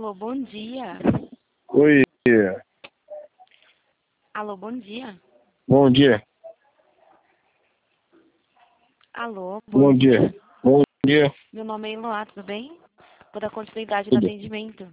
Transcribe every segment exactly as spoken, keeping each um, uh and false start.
Alô, bom dia. Oi. Alô, bom dia. Bom dia. Alô, bom, Bom dia. dia. Bom dia. Meu nome é Eloá, tudo bem? Vou dar continuidade no Tudo. atendimento.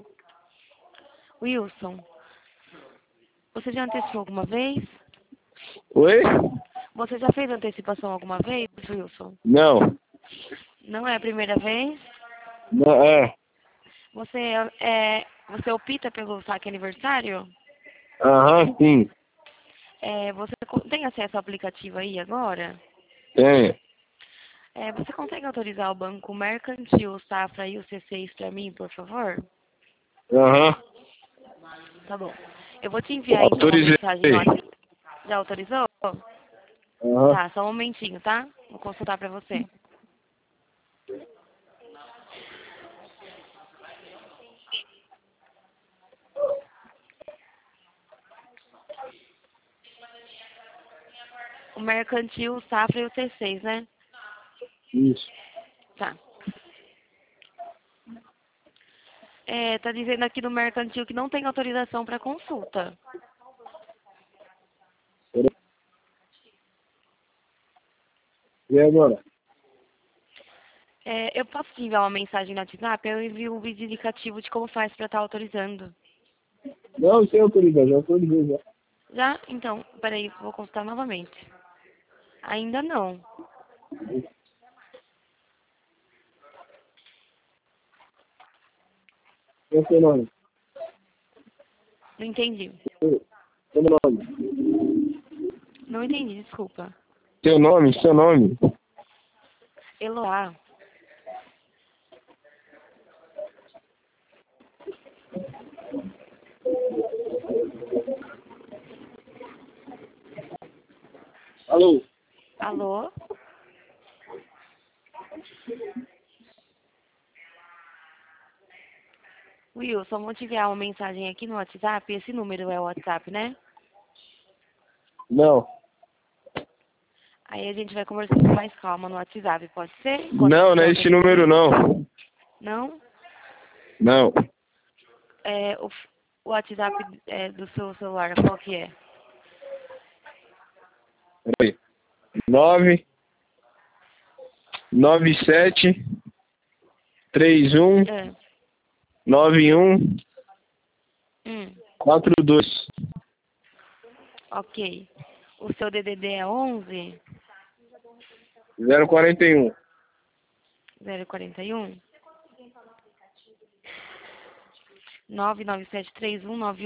Wilson, você já antecipou alguma vez? Oi? Você já fez antecipação alguma vez, Wilson? Não. Não é a primeira vez? Não, é. Você é, você opta pelo saque aniversário? Aham, sim. É, você co- tem acesso ao aplicativo aí agora? Tem. É, você consegue autorizar o Banco Mercantil, Safra e o C seis para mim, por favor? Aham. Tá bom. Eu vou te enviar então uma Autorizei. mensagem no WhatsApp. Já autorizou? Aham. Tá, só um momentinho, tá? Vou consultar pra você. O Mercantil, o Safra e o T seis, né? Isso. Tá. É, tá dizendo aqui no Mercantil que não tem autorização para consulta. E agora? É, eu posso te enviar uma mensagem no WhatsApp? Eu envio um vídeo indicativo de como faz pra estar autorizando. Não, sem autorizar, já autorizei já. Já? Então, peraí, vou consultar novamente. Ainda não. Qual é o seu nome? Não entendi. Seu nome. Não entendi, desculpa. Seu nome, seu nome. Eloá. Alô? Alô? Wilson, vou te enviar uma mensagem aqui no WhatsApp. Esse número é o WhatsApp, né? Não. Aí a gente vai conversando com mais calma no WhatsApp, pode ser? Enquanto Não, você não é esse número autoriza. não. Não? Não. É, o, o WhatsApp é, do seu celular, qual que é? Peraí. Nove. Nove sete. Três um. É. Nove um. Hum, Quatro dois. ok. O seu D D D é onze Zero quarenta e um. zero quarenta e um nove nove sete três um nove